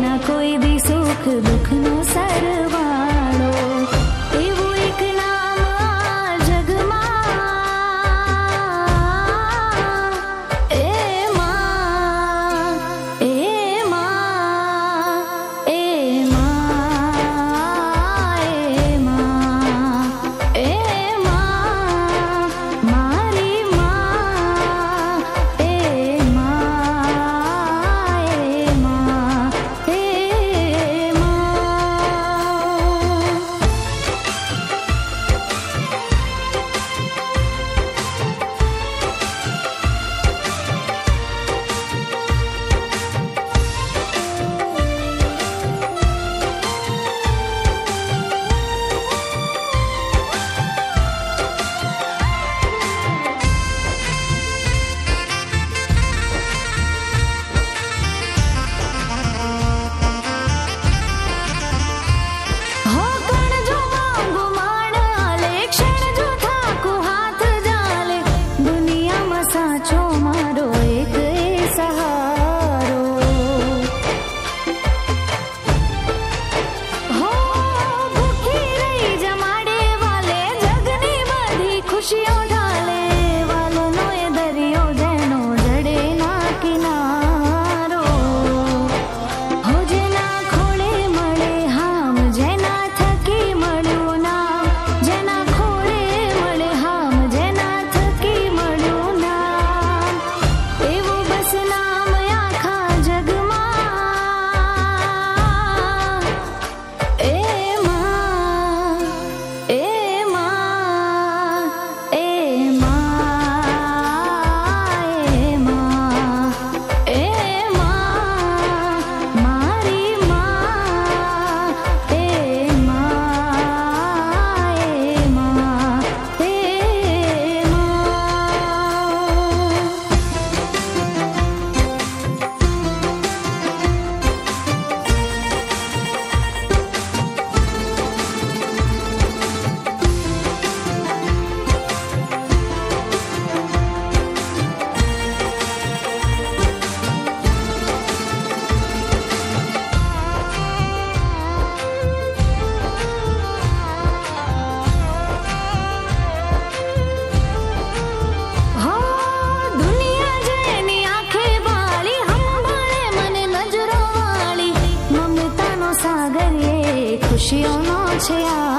ना कोई भी सुख दुख नो सरवाड़ो एवो एक नाम आ जग ए मां ए मां ए मां ए मां ए मां मारी मां ए मां ए मां ए हो कण जो मांगो माण आले क्षण जो थाकू हाथ जाले दुनिया में साचो मारो एक ए सहारो हो भूखी रही जमाड़े वाले जगनी बधी खुशियों ढाले वालो नो ए दरियो जैनो जड़े ना किनारो हो जेना खोड़े मळे हाम जेना थकी मळ्यो नाम जेना खोड़े मळे हाम जेना थकी मळ्यो नाम एवो बस नाम आखा जगमा ए मां ए मां ए मां ए मां मारी मां ए मां ए मां ए हो दुनिया जेनी आंखे वाली हंभाळे मने नजरो वाली ममता नो सागर ये खुशियों नो छे आ